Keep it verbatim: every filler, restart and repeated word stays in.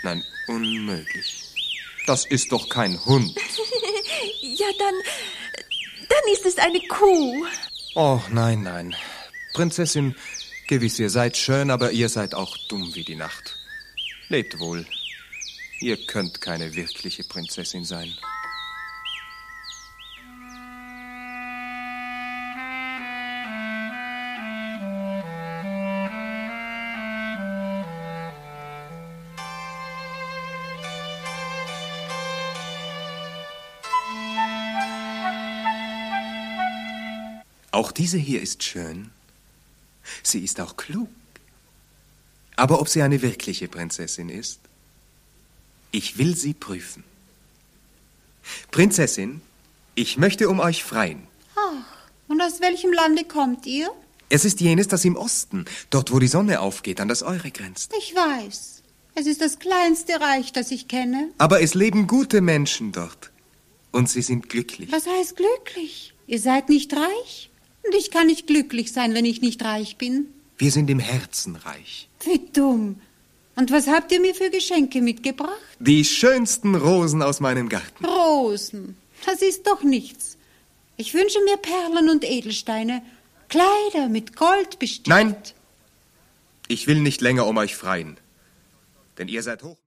Nein, unmöglich. Das ist doch kein Hund. Ja, dann, dann ist es eine Kuh. Oh, nein, nein. Prinzessin, gewiss, ihr seid schön, aber ihr seid auch dumm wie die Nacht. Lebt wohl. Ihr könnt keine wirkliche Prinzessin sein. Auch diese hier ist schön. Sie ist auch klug. Aber ob sie eine wirkliche Prinzessin ist? Ich will sie prüfen. Prinzessin, ich möchte um euch freien. Ach, und aus welchem Lande kommt ihr? Es ist jenes, das im Osten, dort wo die Sonne aufgeht, an das eure grenzt. Ich weiß. Es ist das kleinste Reich, das ich kenne. Aber es leben gute Menschen dort. Und sie sind glücklich. Was heißt glücklich? Ihr seid nicht reich? Und ich kann nicht glücklich sein, wenn ich nicht reich bin. Wir sind im Herzen reich. Wie dumm. Und was habt ihr mir für Geschenke mitgebracht? Die schönsten Rosen aus meinem Garten. Rosen. Das ist doch nichts. Ich wünsche mir Perlen und Edelsteine, Kleider mit Gold bestickt. Nein, ich will nicht länger um euch freien, denn ihr seid hoch...